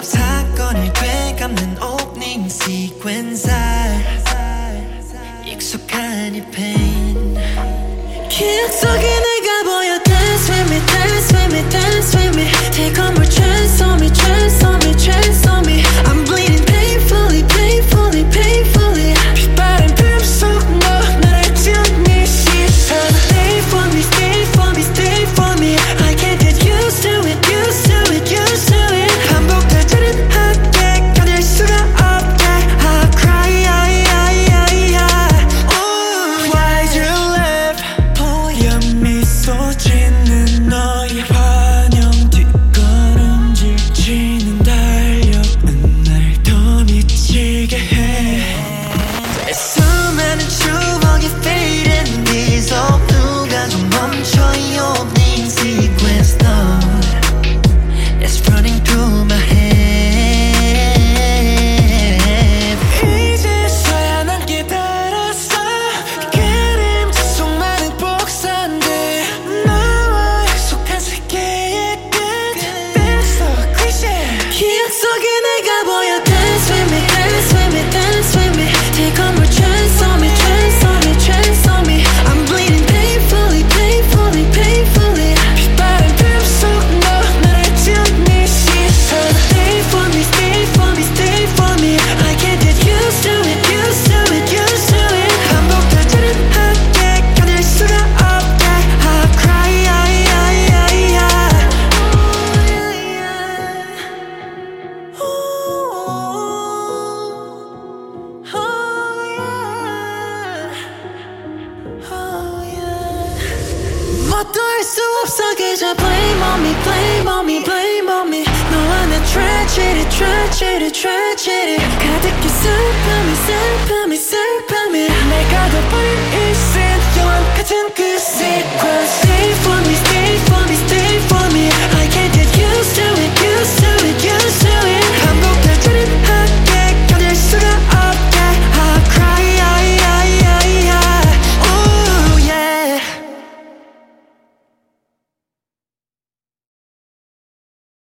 사건을 되감는 오프닝 시퀀스 익숙한 이 pain 기억 속에 내가 보여 Dance with me, dance with me, dance with me Take on more chance on me, chance on me, chance on me I'm bleeding painfully, painfully, painfully 빛바랜 품 속 너 나를 찌우니 시선 Stay for me, stay for me, stay for me I can't get used to it, used to it, used to it 반복되지는 않게 견딜 수가 없게 I cry, Ooh, why'd you leave 보여 미소 짓는 너의 환영 뒷걸음질 치는 달력은 날 더 미치게 해 수많은 추억이 fade in these all 누가 좀 멈춰 이 opening sequence thought It's running through my head 이제서야 난 깨달았어 그림자 속 많은 복선들 너와 약속한 세계의 끝 That's so cliché 기억 속에 내가 보여 Dance with me, dance with me, dance with me Take on more chance on me, chance on me, chance on me I'm bleeding painfully, painfully, painfully 빛바랜 품 속 너 나를 찌우니 시선 Stay for me, stay for me, stay for me I can't get used to it, used to it, used to it 반복되지는 않게 견딜 수가 없게 I cry, 뭣도 할 수 없어 그저 blame on me, blame on me, blame on me 너와 내 tragedy, tragedy, tragedy 가득히 슬픔이, 슬픔이, 슬픔이 내가 더 버린 이